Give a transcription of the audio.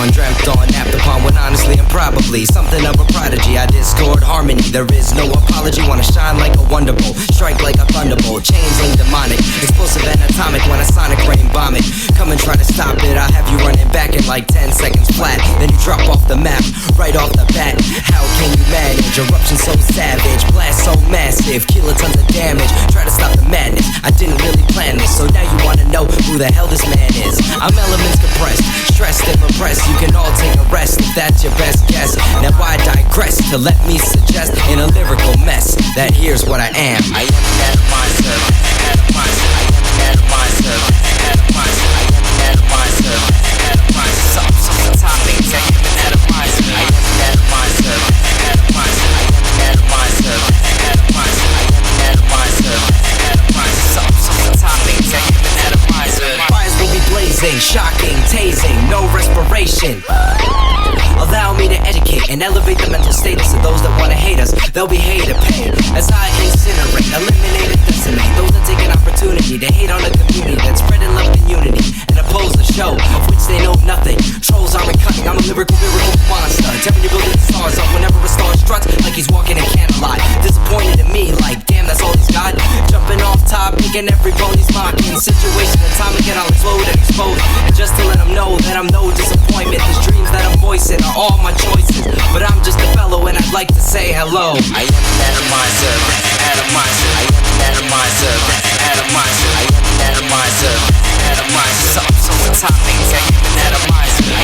dreamt on, napped upon, when honestly I'm probably something of a prodigy. I discord harmony, there is no apology. Wanna shine like a wonder bolt, strike like a thunderbolt, changeling demonic, explosive and atomic. When a sonic rain bomb it, come and try to stop it. I'll have you running back in like 10 seconds flat. Then you drop off the map, right off the bat. How can you manage? Eruption so savage, blast so massive, kilotons of damage. Try to stop the madness, I didn't really plan this. So now you wanna know who the hell this man is. I'm elements compressed, stressed and repressed. You can all take a rest if that's your best guess. Now I digress to let me suggest in a lyrical mess that here's what I am. I am an atomizer, atomizer. I am an atomizer, atomizer. I am an atomizer, atomizer. Some topics. I am an atomizer. I am an atomizer, atomizer. I am an atomizer, atomizer. I am an atomizer, atomizer. Some topics. I am an atomizer. Fires will be blazing, shocking, tasing, no respiration. Allow me to educate and elevate the mental status of those that wanna hate us. They'll be hated pain as I incinerate, eliminate and decimate those that take an opportunity to hate on the community that's spreading love and unity and oppose the show of which they know nothing. Trolls aren't cutting, I'm a lyrical monster, tearing your building stars up whenever a star struts like he's walking in candlelight. Disappointed in me, like damn, that's all he's got. Jumping off top, picking every bone he's mocking. Situation atomic and I'll explode and expose. And just to let him know that I'm no disappointment. These dreams that I'm voicing are all my choices, but I'm just a fellow and I'd like to say hello. I am an atomizer, atomizer. I am an atomizer, atomizer. I am an atomizer, atomizer. Some topics. I am an atomizer.